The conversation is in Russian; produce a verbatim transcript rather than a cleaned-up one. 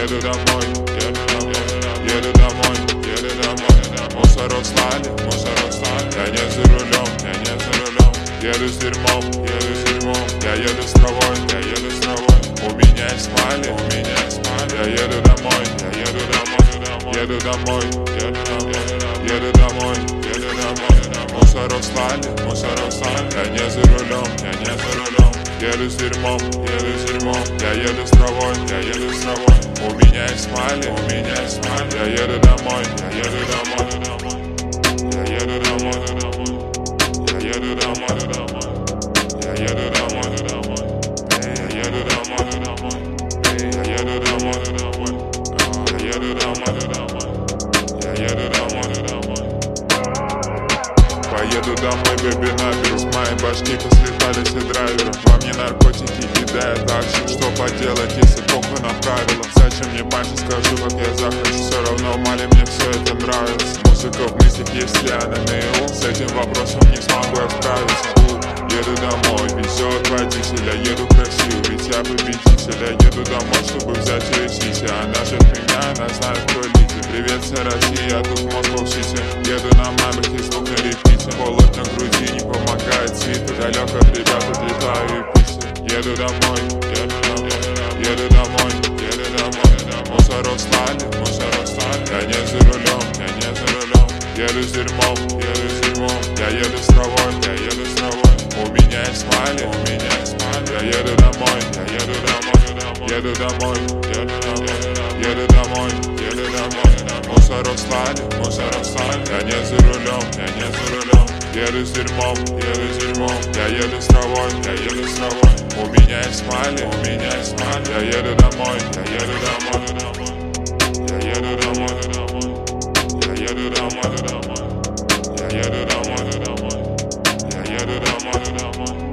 еду домой, еду домой, еду домой, еду домой. Мусорок слали, мусорок слали. Я не за рулем, я не за рулем. Еду с дерьмом, еду с дерьмом. Я еду с травой, я еду с травой. У меня есть смайли, у меня есть смайли. Я еду домой, я еду домой, еду домой, еду домой, еду домой, еду домой. Мусорок слали, мусорок слали. Я не за рулем, я не за рулем. Еду с дерьмом, еду с дерьмом. Я еду с травой, я еду с травой. У меня есть смайли, у меня есть смайли. Я еду домой, я еду домой, домой. Я еду домой, домой. Я еду домой, домой. Я еду домой, домой. Я еду домой, домой. Я еду домой, домой. Я еду домой, домой. Я еду домой, домой. Поеду домой, бэби, наберу. С моей башки послетали все драйверы. Во мне наркотики кидают акшн. Что поделать, если похуй на правила? Зачем мне больше скажу, как я захочу? Все равно, мали, мне все это нравится. Музыка в мыслях, если она наяву. С этим вопросом не смогу я справиться. Еду домой, везет водитель. Я еду красиво, ведь я победитель. Я еду домой, чтобы взять ее сити. Она же меня, она знает, кто лидер. Привет, вся Россия, я тут в Москва-Сити. Еду на мамах и звук на репите. Холод на груди не помогает свиту. Далек от ребят, отлетаю и писи. Еду домой, еду домой, еду домой, еду домой. Мусорок слали, мусорок слали. Я не за рулем, я не за рулем. Еду с дерьмом, еду с дерьмом. Я еду с травой, я еду с травой. У меня есть смайли, у меня есть смайли. Я еду домой, я еду домой, еду домой, еду домой, еду домой, еду домой. Мусорок слали, мусорок слали. Я не за рулем, я не за рулем. Еду с дерьмом, еду с дерьмом. Я еду с травой, я еду с травой. У меня есть смайли, у меня есть смайли. Я еду домой, я еду домой, домой. Я еду домой, домой. Я еду домой, домой. Я еду домой, домой. Я еду домой, домой.